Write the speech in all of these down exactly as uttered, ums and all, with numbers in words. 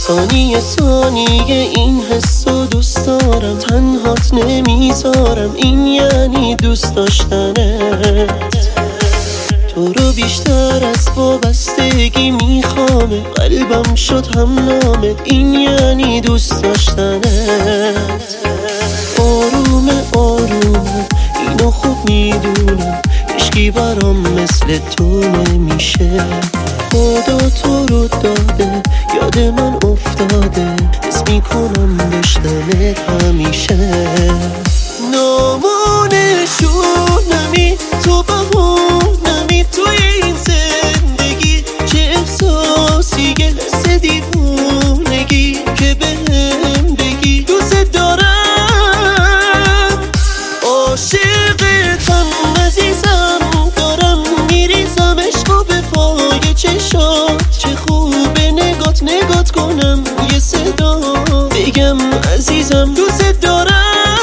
ثانیه ثانیه این حسو دوست دارم، تنهات نمیذارم، این یعنی دوست داشتنت. تو رو بیشتر از وابستگی میخوامه، قلبم شد هم نامت، این یعنی دوست داشتنت. آرومه آرومه اینو خوب میدونم، عشقی برام مثل تو نمیشه. خدا تو رو داده یاد من افتاده، حس میکنم داشتنت همیشه. نامونشونمی تو بهونمی توی این زندگی، چه احساسیه حس دیوونگی که بهم بگی دوست دارم. عاشقتم عزیزم، دارم میریزم عشقو به پای چشات. چه خوبه نگات نگات کنم، یه صدا بگم عزیزم دوست دارم.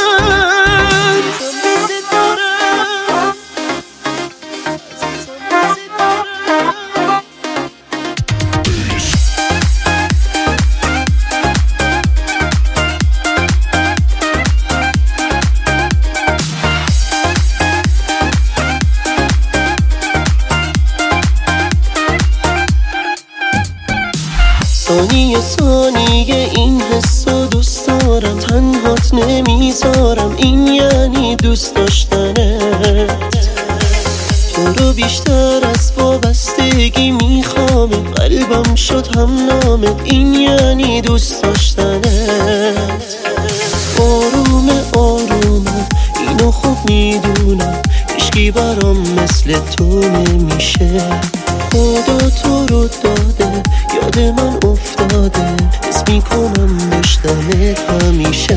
ثانیه ثانیه این حسو دوست دارم، تنهات نمیذارم، این یعنی دوست داشتنت. تو رو بیشتر از وابستگی میخوامه، قلبم شد هم نامت، این یعنی دوست داشتنت. آرومه آرومه اینو خوب میدونم، عشقی برام مثل تو نمیشه. خدا تو رو داده یاد من افتاده، حس میکنم داشتنت همیشه.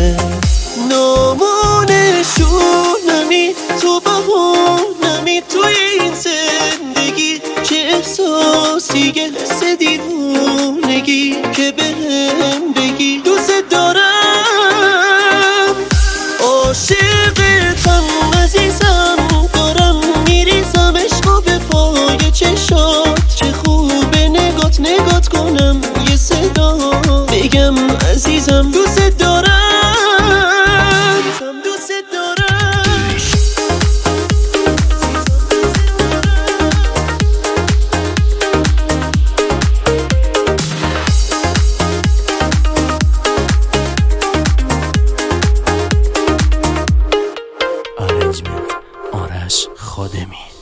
نامونشونمی تو بهونمی توی این زندگی، چه احساسیه حس دیوونگی که بهم بگی دوست دارم. عاشقتم عزیزم، دارم میریزم عشقو به پای چشات. چه خوبه نگات نگات کنم، یه صدا بگم عزیزم دوست دارم. دوست دارم. آرنجمنت آرش خادمی.